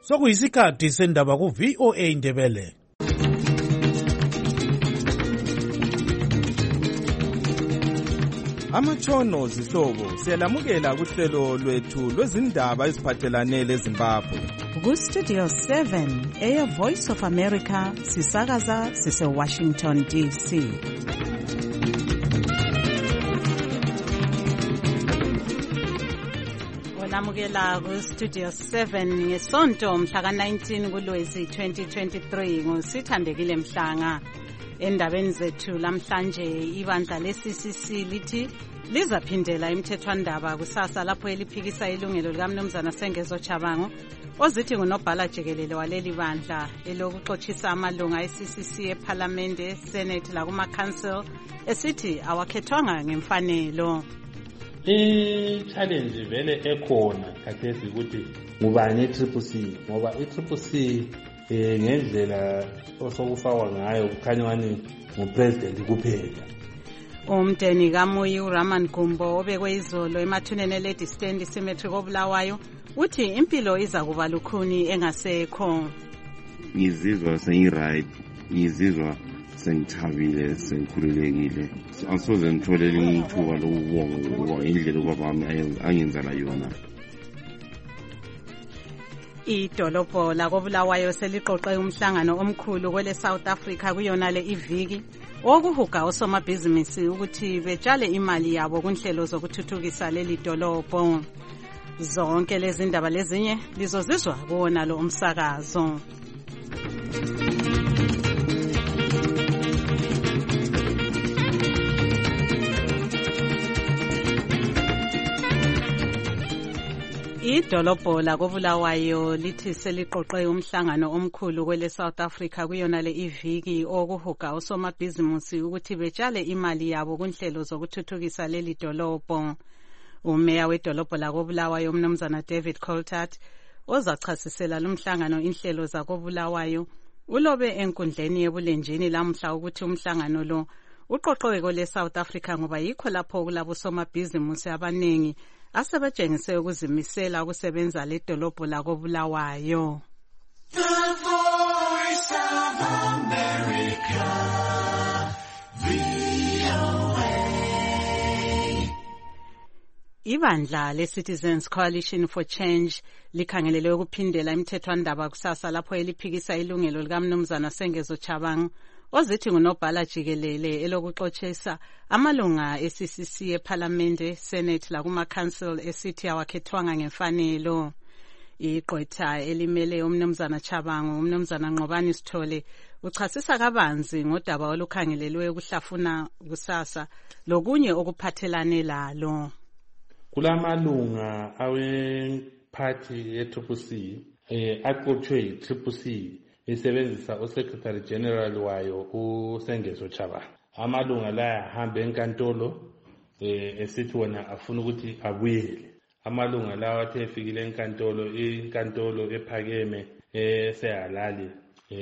Sokuyisikhathi sendaba ku-VOA Indebele. Amatshono zihlobo siyalamukela kuhlelo lwethu lwezindaba eziphathelane leZimbabwe. Ku-Studio 7 Air Voice of America sisakaza sise-Washington DC. Olamukela ku-Studio 7 ngesonto mhla ka-19 kuLwezi 2023 ngusithandekile Mhlanga. Endabeni zethu lamhlanje ibandla le-CCC lithi lizaphindela imithethwandaba kusasa lapho eliphikisa ilungelo likamnumzana Sengezo Tshabangu ozithi ngunobhala jikelele waleli bandla elokuxoshisa amalunga e-CCC ePhalamende, Senate lakuma-Council esithi awakhethwanga ngemfanelo. I-challenge vele ekhona khathesi ukuthi ngubani i-CCC ngoba i-CCC ngendlela osokufakwa ngayo kukhanya ngani ngupresident kuphela. Umdeni kaMuyi uRaman Gumbo obekwe izolo emathuneni eLady Stand Cemetery koBulawayo uthi impilo iza kuba lukhuni engasekho. Ngizizwa sengi-right, ngizizwa sengithabile, sengikhululekile. Asoze ngithole elinye ithuba lokubonga indlela ubaba wami angenzela yona. Idolobho lakoBulawayo seliqoqe umhlangano omkhulu kwele South Africa kuyona le iviki wokuhuga osomabhizinisi ukuthi betshale imali yabo kunhlelo zokuthuthukisa leli dolobho. Zonke lezi ndaba lezinye lizozizwa kuwona lo umsakazo. Idolobho lakoBulawayo lithi seliqoqe umhlangano omkhulu kwele South Africa kuyona le iviki okuhuga osomabhizinisi ukuthi betshale imali yabo kunhlelo zokuthuthukisa leli dolobho. Umeya wedolobho lakoBulawayo umnumzana David Coltart ozachasisela lumhlangano inhlelo zakoBulawayo ulobe enkundleni yebulenjini lamhla ukuthi umhlangano lo uqoqwe kwele South Africa ngoba yikho lapho kulabo somabhizinisi abanengi asebetshengise ukuzimisela ukusebenza ledolobho lakoBulawayo. The Voice of America, VOA. Ibandla le-Citizens Coalition for Change likhangelele ukuphindela imithethwandaba kusasa lapho eliphikisa ilungelo likamnumzana Sengezo Tshabangu ozithi ngunobhala jikelele elokuxoshisa amalunga e-CCC ePhalamende, Senate lakuma-Council esithi awakhethwanga ngemfanelo. Igqwetha elimele umnumzana Tshabangu umnumzana Nqobani Sithole uchasisa kabanzi ngodaba olukhangelelwe ukuhlafuna kusasa lokunye okuphathelane lalo. Kulamalunga awephathi ye-CCC aqotshwe yi-CCC isebenzisa uSecretary General wayo uSengezo Tshabangu. Amalunga la ahamba enkantolo esithi wona afuna ukuthi abuyele. Amalunga lawa athe efikile inkantolo ephakeme esehalali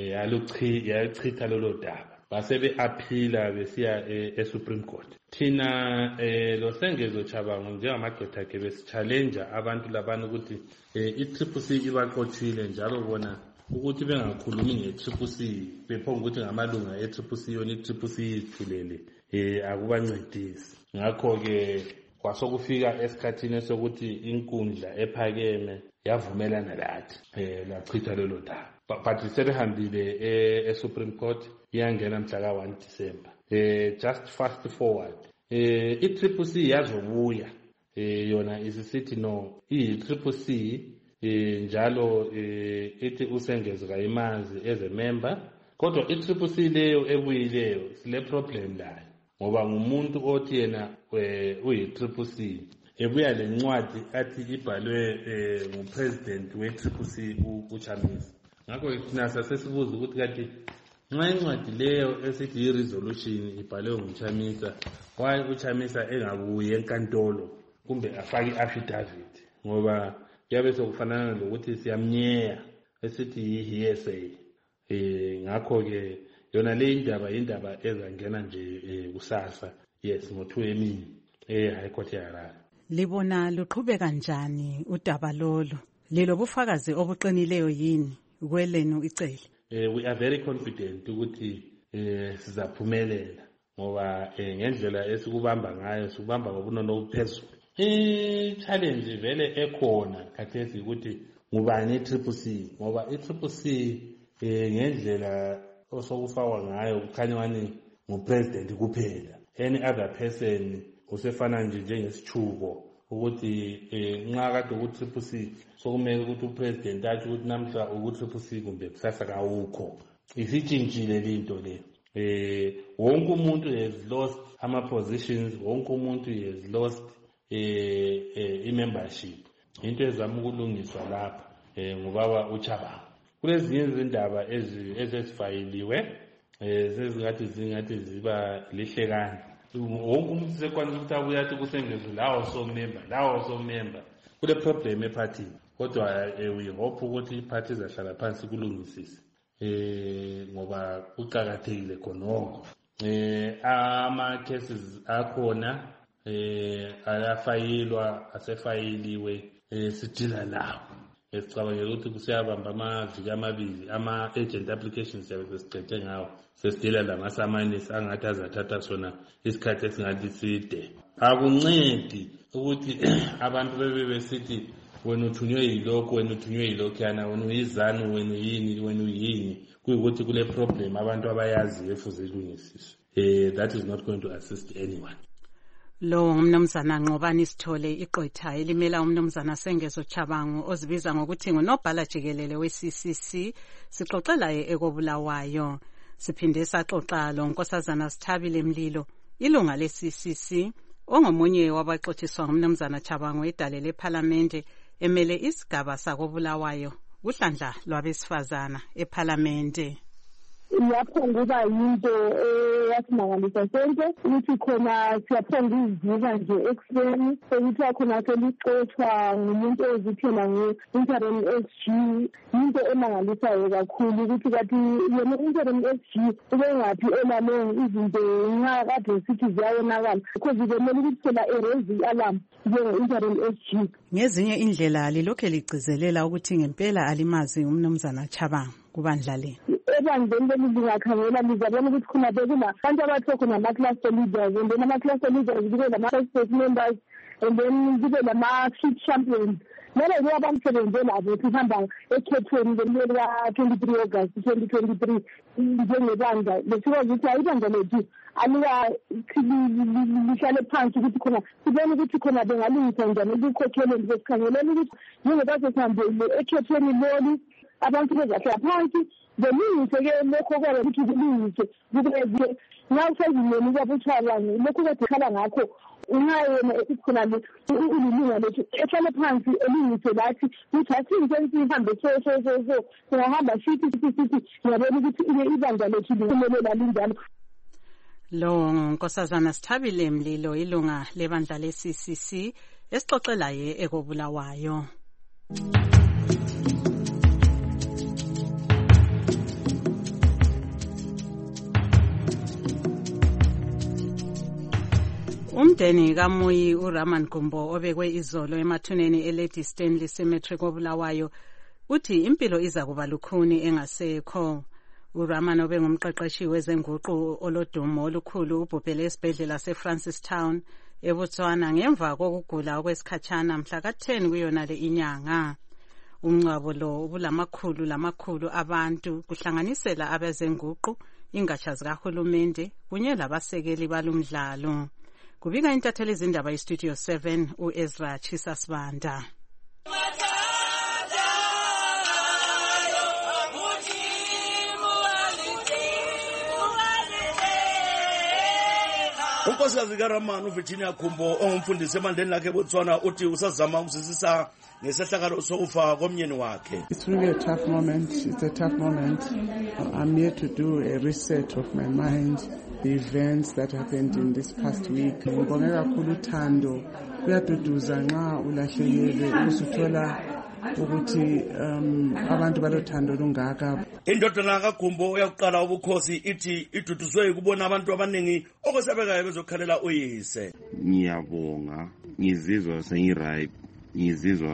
yaluchitha lolo daba. Basebe aphila besiya eSupreme Court. Thina lo Sengezo Tshabangu njengamagqwetha ke besi-challenge abantu labana ukuthi i-CCC ibaqothile njalo bona ukuthi bengakhulumi nge-CCC bephonga ukuthi ngamalunga e-CCC yona i-CCC ithulele akubancedisi. Ngakho-ke kwasokufika esikhathini sokuthi inkundla ephakeme yavumelana lathi lachitha lelo daba. But sebehambile e-Supreme Court iyangena mhla ka-1 December. Just fast forward. I-CCC yazobuya yona isisithi no i-CCC njalo ithi uSengezo kayimazi as a member kodwa i-CCC leyo ebuyileyo sile problem layo ngoba ngumuntu othi yena uyi-CCC ebuya lencwadi athi ibhalwe ngupresident we-CCC uChamisa. Ngakho thina sasibuza ukuthi kanti nxa incwadi leyo esithi i-resolution ibhalwe nguChamisa why uChamisa engabuyi enkantolo kumbe afake i-affidavit ngoba yabe sokufanana lokuthi siyamnyeya esithi yi-hearsay. Ngakho ke yona le indaba ezangena nje kusasa yes ngo2 emini High Court yaRara. Libona luqhubeka kanjani udaba lolu? Lelo bufakazi obuqinileyo yini kwelenu icele? We are very confident ukuthi sizaphumelela ngoba ngendlela esikubamba ngayo sikubamba ngobunono obuphezulu. Challenge vele ekhona khathesi ukuthi ngubani i-CCC ngoba i-CCC ngendlela osokufakwa ngayo kukhanya ngani ngupresident kuphela. Any other person usefana nje njengesithuko ukuthi nxa kade ku-CCC sokumele ukuthi upresident athi ukuthi namhla uku-CCC kumbe kusasa kawukho. Isitshintshile linto le. Wonke umuntu has lost ama-positions, wonke umuntu has lost i-membership. Into ezama ukulungiswa lapha ngubaba uChabanga. Kulezinye izindaba ezifayiliwe sezingathi ziba lihlekana. Wonke umuntu sekwanisa ukuthi abuye athi kusengezwe lawo so-member. Kule problem ephathini. Kodwa we hope ukuthi iphathi izahlala phansi kulungisise. Ngoba kuqakathekile khonoko. Ama-cases akhona ayafayilwa asefayiliwe sidila lawo. Sicabangela ukuthi kusiyabamba amaviki amabili ama-agent applications sesiqede ngawo sesidila lamasamanisi angathi azathatha sona isikhathi esingathi side. Akuncedi ukuthi abantu besithi wena uthunywe yilokhu yana wena uyizanu wena uyini kuyikuthi kule problem abantu abayazi efuze ilungisiswe. That is not going to assist anyone. Lo umnumzana Nqobani Sithole iqotha elimela umnumzana Sengezo Chabangu ozibiza ngokuthi ngunobhala jikelele we-CCC sixoxela ekobulawayo. Siphinde saxoxa lo Nkosazana Sithabile Mlilo ilunga le-CCC ongomunye wabaxoxiswa ngumnumzana Chabangu edale leParlamente emele isigaba sakobulawayo kuhlandla lwabesifazana eParlamente. Iyaphonguba yinto yasimangaliso sonke ukuthi khona siyaphonga izivuka nje ekuseni ukuthi khona selixoxwa ngumuntu ozithela nge-interim SG into emangalisayo kakhulu ukuthi kathi yena interim SG ubengaphi elalong izinto nxa kade sithi ziyawonakala because kumele ukuthi phela erase i-alarm njenge-interim SG. Ngezinye indlela lilokhe ligcizelela ukuthi ngempela alimazi umnumzana Chabangu kubandla leni. Ebandleni lingakhangela lizabona ukuthi khona bekula abantu abathi khona ama-cluster leaders and then ama-cluster leaders kube lama-first members and then kube lama-street champions. Lelo ke abamsebenze labo sihamba ekhethweni ngelelo ka-23 August 2023 njengebandla lesika ukuthi ayibandla lethu alika lihlale phansi ukuthi khona sibone ukuthi khona bengalungisa njani ukukhokheleni besikhangelela ukuthi njengoba sesihambile ekhethweni lolu abantu bezahlala phansi belungise-ke lokho kwabe ukuthi kulungise kube nxa usezimeni kwabuthwalane lokho kade khala ngakho nxa yena esikhona ulilunga lethu ehlale phansi elungise lathi ukuthi asinto sihambe so singahamba sithi ngiyabona ukuthi ibandla lethu liphumelela linjalo. Lo Nkosazana Sithabile Mlilo ilunga lebandla le-CCC esixoxelaye ekobulawayo. Umndeni kaMuyi uRaman Gumbo obekwe izolo emathuneni eLady Stanley Cemetery kobulawayo uthi impilo iza kuba lukhuni engasekho. uRaman obengumqeqeshi wezenguqu olodumo olukhulu ubhubhele esibhedlela seFrancistown eBotswana ngemva kokugula okwesikhatshana mhla ka-10 kuyona le inyanga. Umncwabo lo ubulamakhulu abantu kuhlanganisela abezenguqu, ingatsha zikahulumende kunye labasekeli balumdlalo. Kubika intatheli izindaba iStudio 7 uEzra Chisasibanda. Unkosikazi kaRaman uVirginia Gumbo ongumfundisi emandleni lakhe eBotswana uthi usazama ukuzisisa ngesehlakalo sokufa komyeni wakhe. It's really a tough moment. It's a tough moment. I'm here to do a reset of my mind, the events that happened in this past week. Ngibonge kakhulu uthando kuyaduduza nxa ulahlekile usuthola ukuthi abantu balothando lungaka. Indodana kaGumbo uyakuqala ubukhosi ithi iduduzwe kubona abantu abaningi okwesabekayo bezokhalela uyise. Ngiyabonga, ngizizwa sengiright, ngizizwa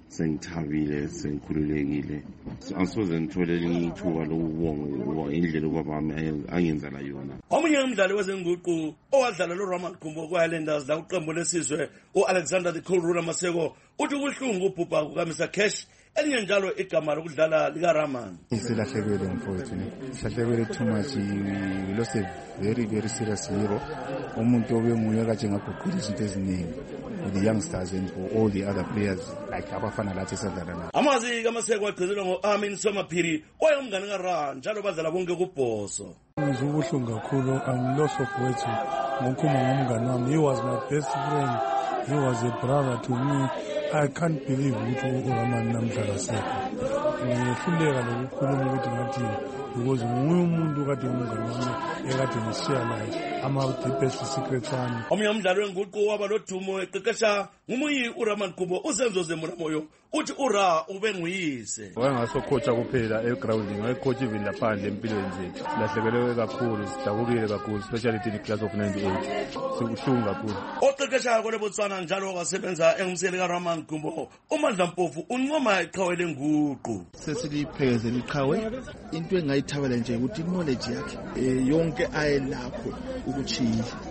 sengithabile sengikhululekile angisoze ngithole elinye ithuba lokuwonga indlela ubaba wami angenzela yona. Omunye umdlali wezenguqu owadlala loRaman Gumbo kwa-Highlanders la uqembu lesizwe u-Alexander the Cool Ruler Maseko uthi kuhlungu ubhubha kukamr Cash elinye njalo igama lokudlala likaRaman. Silahlekile mfowethu, silahlekile too much. We lost a very serious hero. Umuntu obenguye kanje ngaguqula izinto eziningi with the youngsters and for all the other players like abafana lathi esadlala nabo. Amazi kaMaseko agqizelwe ngo-Amin Somaphiri oyengumngane kaRa njalo badlala bonke kubhoso. Ngizubuhlungu kakhulu, I'm loss of words ngokukhuluma ngomngane wami. He was my best friend, he was a brother to me. I can't believe ukuthi uRaman namhlanje sekho. Ngihluleka lokukhuluma ukuthi ngathi because nguye umuntu kade ngumngane wami ekade ngishare naye ama-deepest secrets wami. Omunye umdlali wenguqu waba lodumo eqeqesha ngumuyi uRaman Gumbo uzenzo zemuramoyo uthi uRa ube nguyise. Wangasocoacha kuphela egroundini, wayecoach even laphandle empilweni zethu. Silahlekelwe kakhulu, sidabukile kakhulu, especially in the class of 98. Sibuhlungu kakhulu. Oqeqesha kule Botswana njalo wasebenza engumseli kaRaman Gumbo uMandla Mpofu uncoma iqhawe lenguqu. Sesilipheze liqhawe into engayithabela nje ukuthi knowledge yakhe yonke ayelapho ukuthi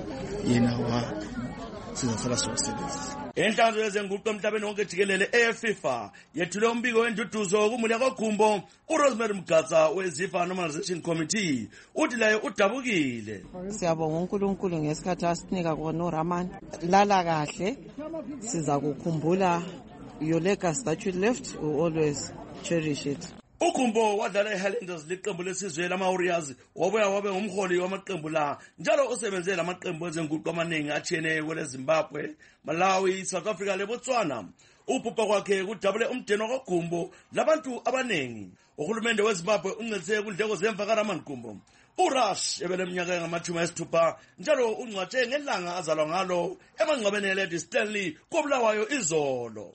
yena wa sizasala sokusebenzisa. Enhlanzo yezenguqu emhlabeni wonke jikelele eFIFA yethule umbiko wenduduzo kumulya kaGumbo uRosemary Mgatsa weZIFA Normalization Committee uthi laye udabukile. Siyabonga uNkulunkulu ngesikhathi asinika kona uRaman. Lala kahle, siza kukhumbula your legacy that you left, we always cherish it. uGumbo wadlala eHighlanders liqembu lesizwe lama-Warriors wabuya wabe ngumholi wamaqembu la njalo usebenzele amaqembu ezenguqu amaningi atshiyeneyo kwele Zimbabwe, Malawi, South Africa leBotswana. Ubhubha kwakhe kudabule umdeni kaGumbo labantu abaningi. Uhulumende weZimbabwe uncelisele kundleko zemva kaRaman Gumbo. uRush ebeleminyaka engama-60 njalo ungcwatshe ngelanga azalwa ngalo emangcwabeni eLady Stanley koBulawayo izolo.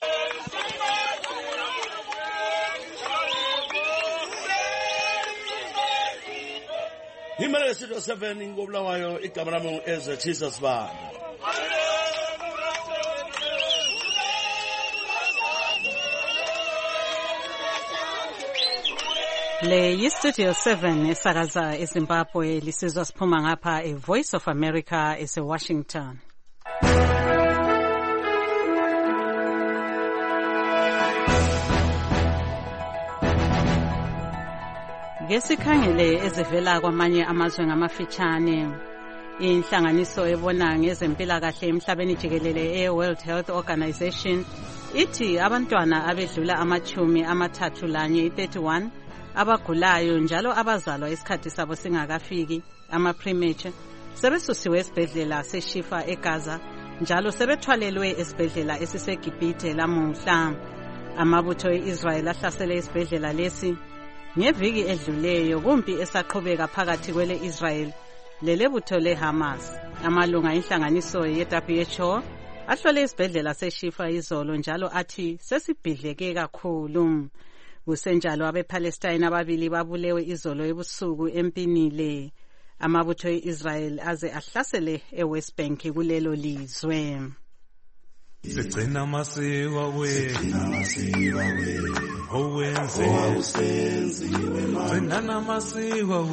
Himele Studio 7 ngoBulawayo igama lami Ezra Jesus Banda. Le yiStudio 7 esakaza eZimbabwe lisizwa siphuma ngapha eVoice of America eseWashington. Ngesikhangele ezivela kwamanye amazwe ngamafitshane, inhlanganiso ebona ngezempilakahle emhlabeni jikelele eWorld Health Organization ithi abantwana abedlula 31 abagulayo njalo abazalwa isikhathi sabo singakafiki ama-premature sebesusiwe esibhedlela seShifa eGaza njalo sebethwalelwe esibhedlela esiseGibhithe lamuhla. Amabutho eIsrael ahlasele isibhedlela lesi ngeviki edluleyo kumpi esaqhubeka phakathi kwele Israel lelebutho leHamas. Amalunga enhlanganiso ye-WHO ahlole isibhedlela seShifa izolo njalo athi sesibhidleke kakhulu. Kusenjalo abePalestine ababili babulewe izolo ebusuku empinile. Amabutho eIsrael aze ahlasele eWest Bank kulelo lizwe. Sigcina amasiko wethu owenze gcina namasiko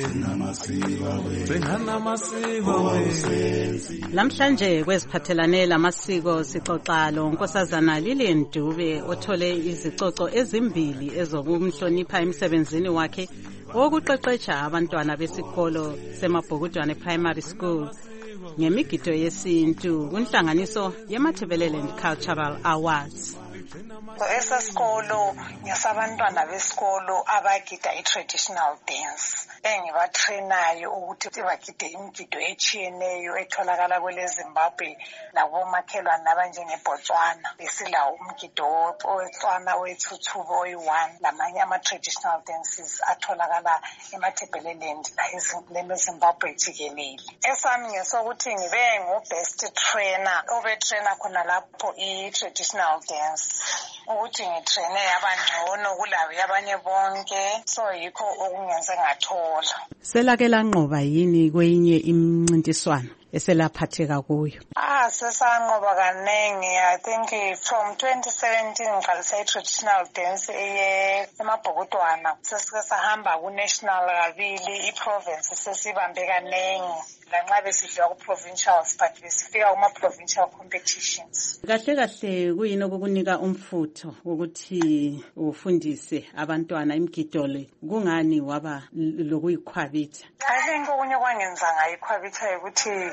wethu. Lamhlanje kweziphathelane lamasiko sixoxa lo Nkosazana Lilian Dube othole izicoco ezimbili ezokumhlonipha emsebenzini wakhe wokuqeqesha abantwana besikolo seMabhukudwane Primary School ngemigido yesintu kunhlanganiso yeMathebeleland Cultural Awards. Esesikolo ngesabantwana besikolo abagida i-traditional dance engibatrainayo ukuthi bagide imigido etshiyeneyo etholakala kwele Zimbabwe labomakhelwane abanjengeBotswana. Besilawo umgido owetswana owethuthubo oyi-1 lamanye ama-traditional dances atholakala eMathebeleland leZimbabwe jikelele. Esami ngesokuthi ngibe ngu-best trainer obetrainer khona lapho i-traditional dance ukuthi ngitraine abangcono kulabo abanye bonke, so yikho okungenze ngathola. Selake lanqoba yini kwenye imincintiswano eselaphatheka kuyo? Sesanqoba kaningi. I think from 2017 ngiqalisa i-traditional dance emabhokotwana. Sesike sahamba ku-national kabili, i-province sesibambe kaningi. Lanxa besidlula ku-provincials but besifika kuma-provincial competitions. Kahle kuyini okukunika umfutho ukuthi ufundise abantwana imigido le? Kungani waba lokuyikhwabitha? I think okunye kwangenza ngayikhwabitha ukuthi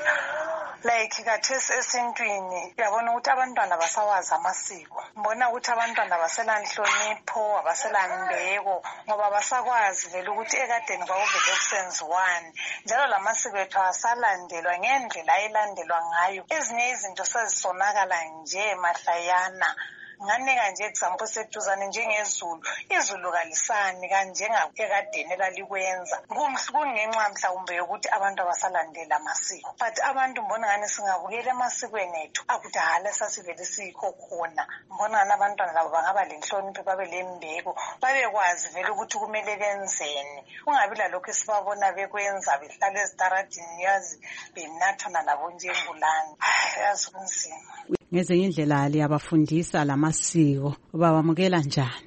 like kathesi esintwini uyabona ukuthi abantwana basawazi amasiko. Mbona ukuthi abantwana basela nhlonipho, abasela mbeko ngoba basakwazi vele ukuthi ekadeni kwakuvele kusenziwani. Njalo lamasiko ethu asalandelwa ngendlela ayilandelwa ngayo. Ezinye izinto sezisonakala nje mahlayana. Nganika nje example seduzane njengezulu. Izulu kalisani kanjengakadeni elalikwenza. Kungenxa mhlawumbe yokuthi abantu abasalandela amasiko. But abantu mbona ngani singabukela emasikweni ethu akudala sasivele sikho khona. Mbona ngani abantwana labo bangaba lenhlonipho, babe lembeko, babekwazi vele ukuthi kumele benzeni. Kungabi lalokho esibabona bekwenza behlala ezitaradini yazi benathana nabo njengulani. Yazi kunzima. Ngezinye indlela liyabafundisa lamasiko, bawamukela njani?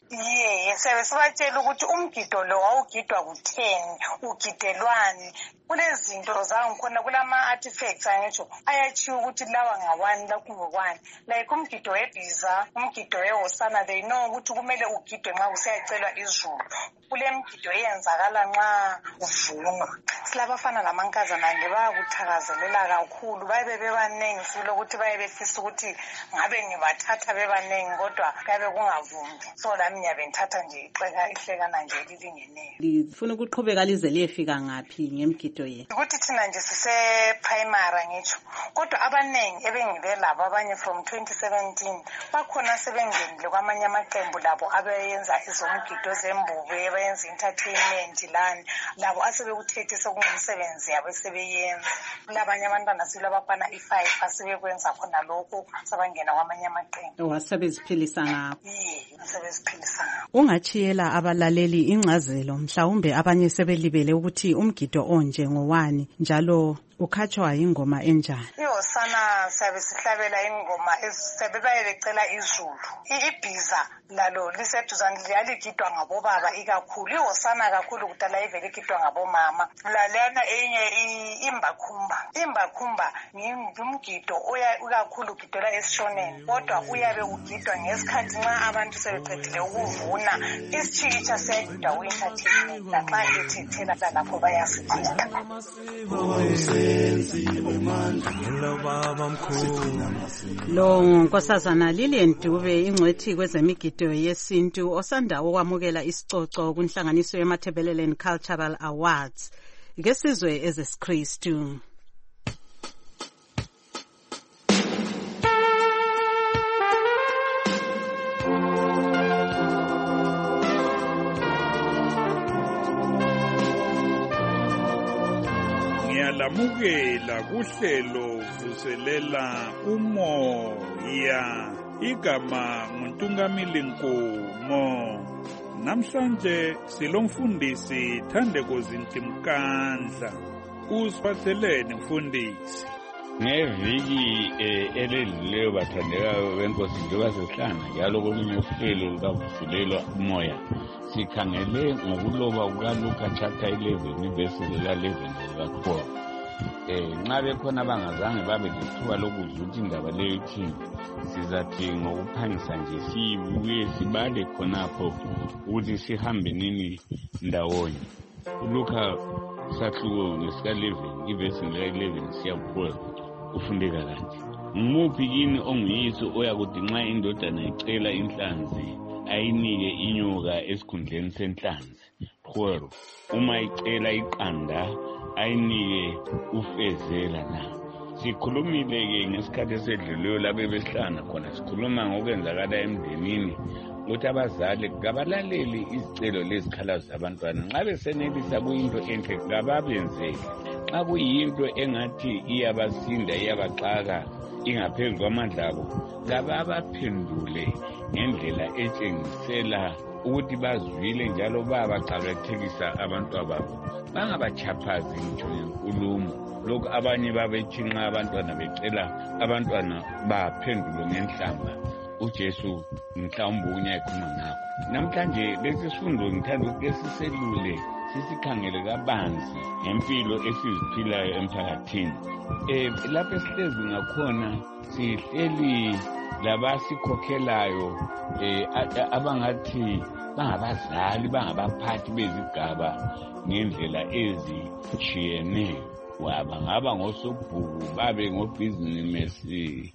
Sibatshela ukuthi umgido lo wawugidwa ku-10, ugidelwani. Kunezinto zangikhona kulama-artifacts angitsho ayachiwe ukuthi lawa ngawani, la kungokwani. Like umgido webhiza, umgido wehosana, they know ukuthi kumele ugidwe nxa kusiyacelwa izulu. Kule mgido eyenzakala nxa uvunwa. Silabafana lamankazana nje bayakuthakazelela kakhulu, babe bebanengi futhi ukuthi baye befisa ukuthi ngabe ngibathatha bebanengi kodwa kabe kungavumi. So lami ngiyabe ngithatha nje ihlekana nje lilingeneyo. Lifuna ukuqhubeka lize liyefika ngapi ngemgido yenu? Ukuthi thina nje sise primary ngitsho. Kodwa abanengi ebengibelabo abanye from 2017 bakhona sebengenile kwamanye amaqembu labo abayenza izomgido zembube, abayenza entertainment lani. Labo asebekuthethisa kungumsebenzi yabo sebeyenza. Kulabanye abantwana silabafana i5 asebekwenza khona lokho sabangena kwamanye amaqembu. Wasebeziphilisa ngakho. Asebeziphilisa ngakho. Ungachiyela abalaleli incazelo mhlawumbe abanye sebelibele ukuthi umgido onje ngowani njalo ukhatshwa ingoma enjani? Ihosana sabe sihlabela ingoma esisebebaye becela izulu. Ibhiza lalo liseduzane liyaligidwa ngabobaba ikakhulu. Ihosana kakhulu kudala ivele igidwa ngabomama. Lalena enye imbakhumba. Imbakhumba ngumgido ukakhulu ugidela esishoneni. Kodwa uyabe ugidwa ngesikhathi nxa abantu sebeqedile ukuvuna. Isitshikitsha siyagidwa ku-entertainment. Laxa ethethela lapho bayasithela. Lo Nkosazana Lilian Dube ingcwethi kwezemigido yesintu osanda ukwamukela isicoco kunhlanganiso yeMatabeleland Cultural Awards ngesizwe ezesiKristu. Ngiyalamukela kuhlelo vuselela umoya. Igama nguNtungamili Nkomo. Namhlanje silomfundisi Thandeko Zintimkandla. Usiphatheleni mfundisi? Ngeviki elidluleyo bathandekayo benkosi njengoba sesihlangana njalo kolunye uhlelo lukavuselelwa umoya. Sikhangele ngokuloba kukaLuka chapter 11 verse 11 ka-12. Nxa bekhona abangazange babe lethuba lokuzwa ukuthi indaba leyo ithini, sizathi ngokuphangisa nje sibuye sibale khonapho ukuthi sihambe nini ndawonye. uLuka isahluko ngesika-11 ivesi lika-11 siya ku-12 ufundeka kanje. Ngumuphi kini onguyise oyakuthi nxa indodana icela inhlanzi ayinike inyoka esikhundleni senhlanzi? 12. Uma icela iqanda ayinike ufezela na? Sikhulumile-ke ngesikhathi esedluleyo lapho besihlangana khona sikhuluma ngokwenzakala emndenini ukuthi abazali kabalaleli izicelo lezikhalazo zabantwana. Nxa besenelisa kuyinto enhle kababenzele. Xa kuyinto engathi iyabasinda iyabaxaka ingaphezu kwamandla abo kababaphendule ngendlela etshengisela ukuthi bazwile njalo babaqakathekisa abantwana babo. Bangabachaphazi ngitsho ngenkulumo lokhu abanye babethinqa abantwana becela abantwana baphendule ngenhlamba uJesu mhlawumbe unyayikhuluma ngakho. Namhlanje lesi sifundo ngithanda ukuthi siselule sisikhangele kabanzi ngempilo esiziphilayo emphakathini. Lapho esihlezi ngakhona sihleli labasikhokhelayo abangathi bangabazali bangabaphathi bezigaba ngendlela ezitshiyeneyo. Bangaba ngosobhuku babe ngobhizinisi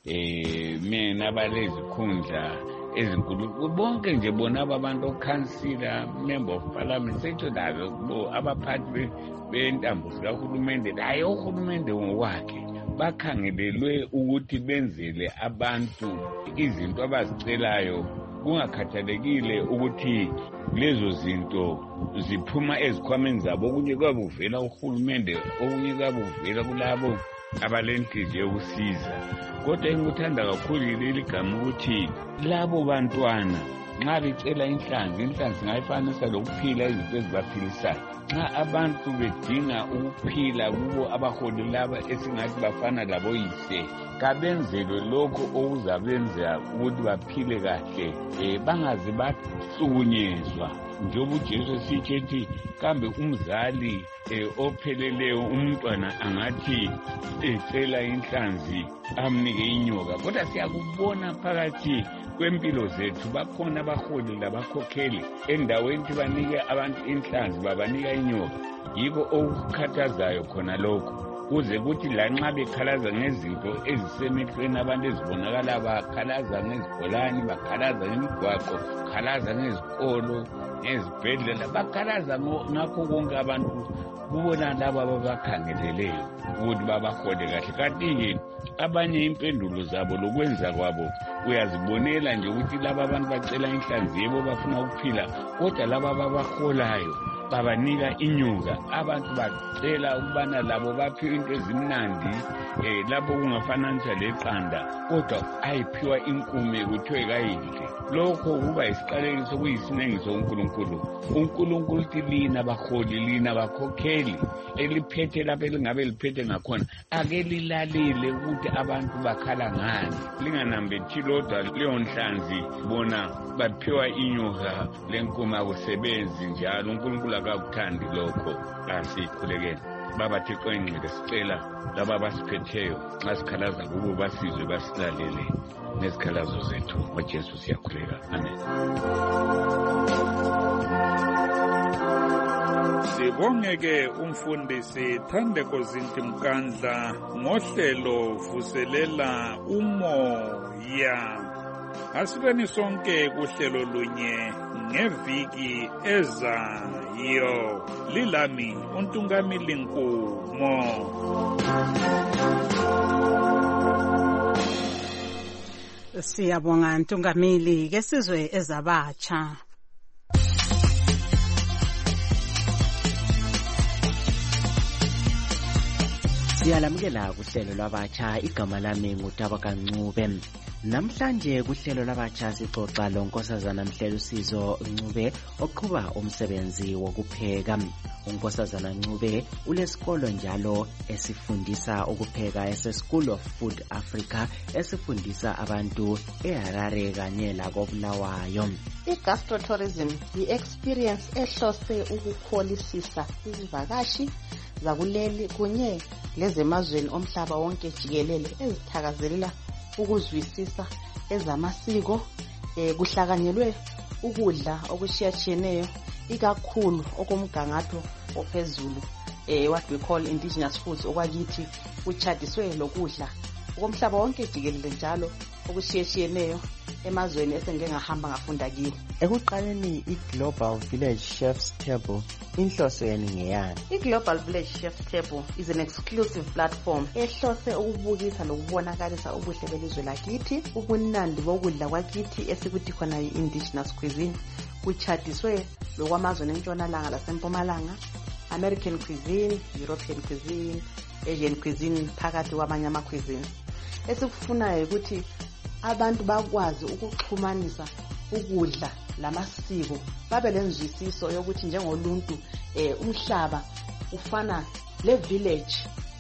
mena balezikhundla ezinkulu bonke nje bona abantu okhansila member of parliament sekutholakala abaphathi bentambo zikahulumende naye uhulumende ngokwakhe bakhangelelwe ukuthi benzele abantu izinto abazicelayo kungakhathalekile ukuthi lezo zinto ziphuma ezikhwameni zabo. Okunye kwabuvela uhulumende, okunye kwabuvela kulabo abalenhliziyo yokusiza. Kodwa engikuthanda kakhulu leli gama ukuthi labo bantwana nxa becela inhlanzi ngayifanisa lokuphila izinto ezibaphilisayo. Nxa abantu bedinga ukuphila kubo abaholi laba esingathi bafana laboyise, kabenzelwe lokho okuzabenza ukuthi baphile kahle, bangaze bahlukunyezwa. Njengoba uJesu sithi ethi kambe umzali opheleleyo umntwana angathi ecela inhlanzi amnike inyoka. Kodwa siyakubona phakathi kwempilo zethu bakhona abaholi labakhokheli endaweni ukuthi banike abantu inhlanzi babanika inyoka. Yiko okukhathazayo khona lokho, kuze kuthi lanxa bekhalaza ngezinto ezisemehlweni abantu ezibonakala, bakhalaza ngezibholani, bakhalaza ngemigwaqo, bakhalaza ngezikolo, ngezibhedlela, bakhalaza ngakho konke abantu kubona laba ababakhangeleleyo ukuthi babahole kahle. Kanti-ke abanye impendulo zabo lokwenza kwabo uyazibonela nje ukuthi laba abantu bacela inhlanzi yebo bafuna ukuphila, kodwa laba ababaholayo babanika inyoka. Abantu bacela ukubana labo baphiwe into ezimnandi lapho kungafananiswa leqanda, kodwa ayiphiwa inkume kuthiwe kayidle. Lokho kuba yisiqalekiso kuyisinengiso uNkulunkulu. uNkulunkulu uthi lina baholi, lina bakhokheli eliphethe lapho elingabe liphethe ngakhona, ake lilalele ukuthi abantu bakhala ngani. Linganambethi lodwa leyo nhlanzi bona baphiwa inyoka lenkume akusebenzi njalo. uNkulunkulu akakuthandi lokho. Asikhulekele Baba Thixo engcwele, sicela laba abasiphetheyo nxa sikhalaza kubo basizwe basilalele nezikhalazo zethu. ngoJesu siyakhuleka, amen. Sibongeke umfundisi Thandeko Zinti Mkandla ngohlelo vuselela umoya. Asibeni sonke kuhlelo lunye ngeviki ezayo. Lilami uNtungamili Nkumo. Siyabonga Ntungamili. Ke sizwe ezabatsha. Siyalamukela kuhlelo lwabatsha. Igama lami nguTabaka Ncube. Namhlanje kuhlelo lwabatsha sixoxa loNkosazana Mhlelusizo Ncube oqhuba umsebenzi wokupheka. uNkosazana Ncube ulesikolo njalo esifundisa ukupheka ese-School of Food Africa esifundisa abantu eHarare kanye lakoBulawayo. I-gastrotourism yi-experience ehlose ukukholisisa izivakashi zakuleli kunye lezemazweni omhlaba wonke jikelele ezithakazelela ukuzwisisa ezamasiko, kuhlakanyelwe ukudla okushiyatshiyeneyo ikakhulu okomgangatho ophezulu, what we call indigenous foods, okwakithi kuchadiswe lokudla okomhlaba wonke jikelele njalo okushiyetshiyeneyo emazweni esengeke ngahamba ngafunda kiwo. Ekuqaleni i-Global Village Chef's Table inhloso yenu ngeyani? I-Global Village Chef's Table is an exclusive platform ehlose ukubukisa lokubonakalisa ubuhle belizwe lakithi, ubunandi bokudla kwakithi esikuthi khona yi-indigenous cuisine, kuchadiswe lokwamazweni entshonalanga lasempumalanga, American cuisine, European cuisine, Asian cuisine, phakathi kwamanye ama-cuisines. Esikufunayo ukuthi abantu bakwazi ukuxhumanisa ukudla lamasiko, babe lenzwisiso yokuthi njengoluntu umhlaba ufana le village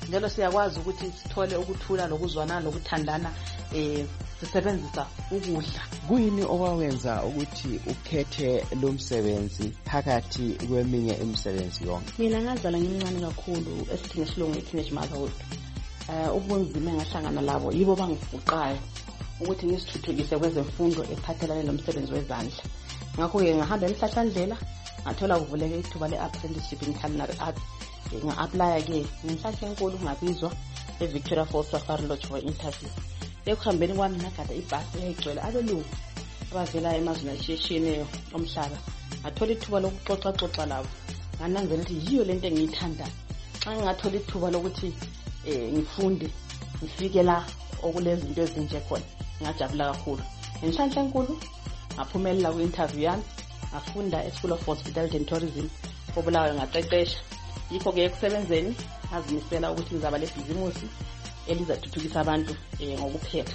njalo siyakwazi ukuthi sithole ukuthula lokuzwana lokuthandana sisebenzisa ukudla. Kuyini okwawenza ukuthi ukhethe lo msebenzi phakathi kweminye imisebenzi yonke? Mina ngazalwa ngimncane kakhulu esithi ngesilungu teenage motherhood. Ubunzima engahlangana labo yibo bangifuqayo ukuthi ngisithuthukise kwezemfundo ephathelane nomsebenzi wezandla. Ngakho-ke ngahamba emhlahlandlela ngathola kuvuleke ithuba le-apprenticeship in culinary arts. Nga-aplya-ke ngenhlahla enkulu ngabizwa eVictoria Falls Safari Lodge for interview. Ekuhambeni kwami ngagada ibhasi eyayigcwele abelungu abavela emazweni atshiyeneyo omhlaba. Ngathola ithuba lokuxoxa labo, ngananzela ukuthi yiyo lento engiyithandayo. Xa ngingathola ithuba lokuthi ngifunde ngifike la okulezinto ezinje khona, ngajabula kakhulu. Ngenhlanhla enkulu ngaphumelela ku-interview yami, ngafunda e-School of Hospitality and Tourism koBulawayo ngaqeqesha. Yikho-ke ekusebenzeni ngazimisela ukuthi ngizaba lebhizimusi elizathuthukisa abantu ngokupheka.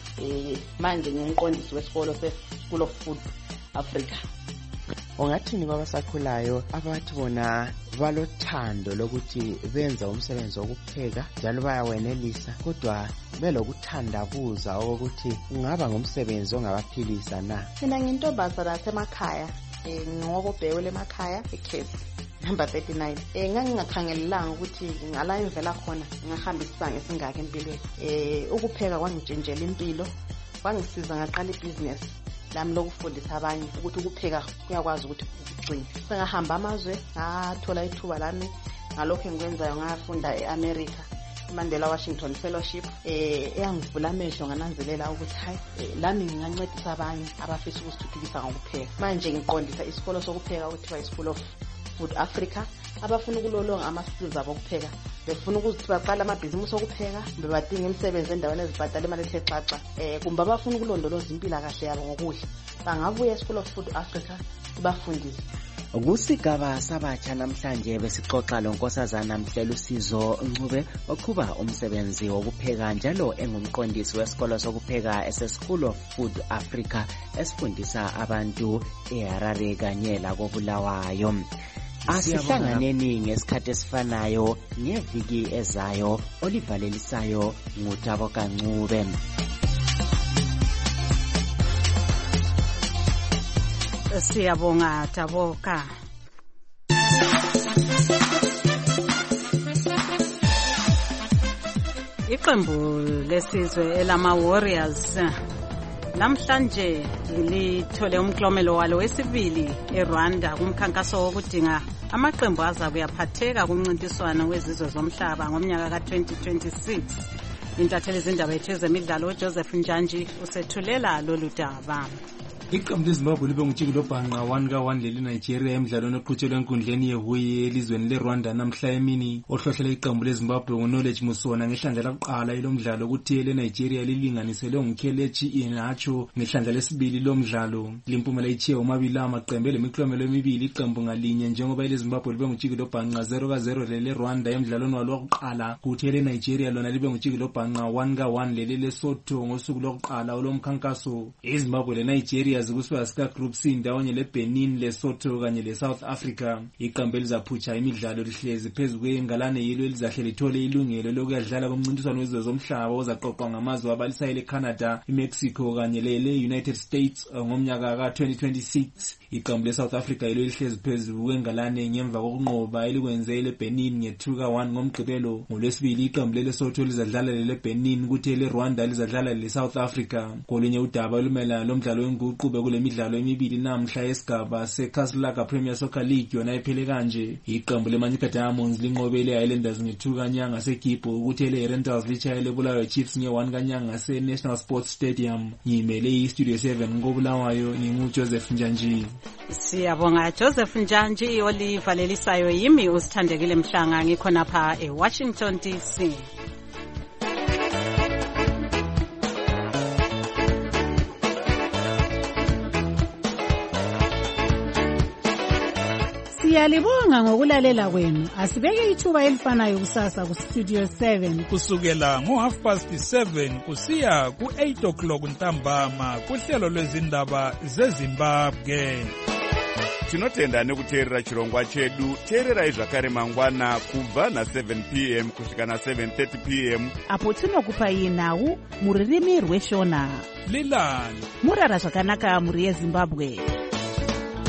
Manje ngingumqondisi wesikolo se-School of Food Africa. Ungathini kwabasakhulayo abathi bona balothando lokuthi benza umsebenzi wokupheka njalo bayawenelisa kodwa belokuthandabuza ukuthi ungaba ngumsebenzi ongabaphilisa na? Mina ngintombazana lasemakhaya, ngingokobhekwe emakhaya eKhesi number 39. Ngangingakhangelelanga ukuthi ngala imvela khona ngahamba isibanga esingaka empilweni. Ukupheka kwangitshintshela impilo, kwangisiza ngaqala ibhizinesi lami lokufundisa abanye ukuthi ukupheka kuyakwazi ukuthi ukugcine. Sengahamba amazwe ngathola ithuba lami ngalokho engikwenzayo, ngafunda eAmerica Mandela Washington Fellowship eyangivula amehlo, ngananzelela ukuthi hayi lami ngingancedisa abanye abafisa ukusithuthukisa ngokupheka. Manje ngiqondisa isikolo sokupheka okuthiwa iSchool of Food Africa, abafuna ukulolonga ama-skills abo okupheka, befuna ukuthi baqala amabhizimusi okupheka, bebadinga imisebenzi endaweni ezibhadala imali ethe xaxa, kumbe abafuna ukulondoloza impilakahle yabo ngokudla, bangabuya eSchool of Food Africa sibafundise. Kusigaba sabatsha namhlanje besixoxa lonkosazana Mhlelusizo Ncube oqhuba umsebenzi wokupheka njalo engumqondisi wesikolo sokupheka ese-School of Food Africa esifundisa abantu eHarare kanye lakoBulawayo. Asihlanganeni ngesikhathi esifanayo ngeviki ezayo. Olivalelisayo nguThabo Kancube. Siyabonga Taboka. Iqembu lesizwe elama Warriors namhlanje lithole umklomelo walo wesibili eRwanda kumkhankaso wokudinga amaqembu azabe aphatheka kumncintiswano wezizwe zomhlaba ngomnyaka ka2026. Intatheli zindaba yethu zemidlalo uJoseph Njanji usethulela lolu daba. Iqembu leZimbabwe libe ngutshikilobhanqa 1-1 leli Nigeria emidlalweni oqhutshelwe enkundleni yeHuye elizweni leRwanda namhla emini. Ohlohlela iqembu leZimbabwe nguKnowledge Musona ngehlandla lokuqala lomdlalo kuthi leNigeria lilinganiselwe nguKelechi Iheanacho ngehlandla lesibili lomdlalo. Limpumela ithiye omabili amaqembu lemiklomelo emibili iqembu ngalinye njengoba leZimbabwe libe ngutshikilobhanqa 0-0 leli Rwanda emidlalweni walo wokuqala kuthi leNigeria lona libe ngutshikilobhanqa 1-1 leli Lesotho ngosuku lokuqala olomkhankaso. iZimbabwe leNigeria zikusiba sika Group C ndawonye leBenin, Lesotho kanye leSouth Africa. Iqembu elizaphutsha imidlalo lihlezi phezulu kwengalane yilo elizahle lithole ilungelo lokuyadlala kumncintiswano wezizwe zomhlaba ozaqoqwa ngamazwe abalisayo leCanada, iMexico kanye le-United States ngomnyaka ka2026. Iqembu leSouth Africa yilo lihlezi phezulu kwengalane ngemva kokunqoba elikwenze leBenin nge2-1 ngomgqibelo. Ngolwesibili iqembu leLesotho lizadlala leBenin kuthi leRwanda lizadlala leSouth Africa. Kolunye udaba olumelana lomdlalo wenguqu kule midlalo emibili namhla esigaba seCastlelaga Premier Soccer League yona iphele kanje. Iqembu leManyika Diamonds linqobele iHighlanders nge2 kanyanga seGibho ukuthi leRentals lichayele Bulawayo Chiefs nge1 kanyanga seNational Sports Stadium. Ngimele iStudio 7 ngoBulawayo nginguJoseph Njanji. Siyabonga Joseph Njanji. Olivalelisayo yimi usithandekile Mhlanga ngikhona pha eWashington DC. Siyalibonga ngokulalela kwenu. Asibeke ithuba elifanayo kusasa ku Studio 7 kusukela ngo7:30 kusiya ku8 o'clock ntambama kuhlelo lwezindaba zeZimbabwe. tinotenda nekuteerera chirongwa chedu. Teererai zvakare mangwana kubva na7 p.m. kusvika na7:30 p.m. apo tinokupai nhau mururimi rweshona. Lilani murara zvakanaka muri yeZimbabwe.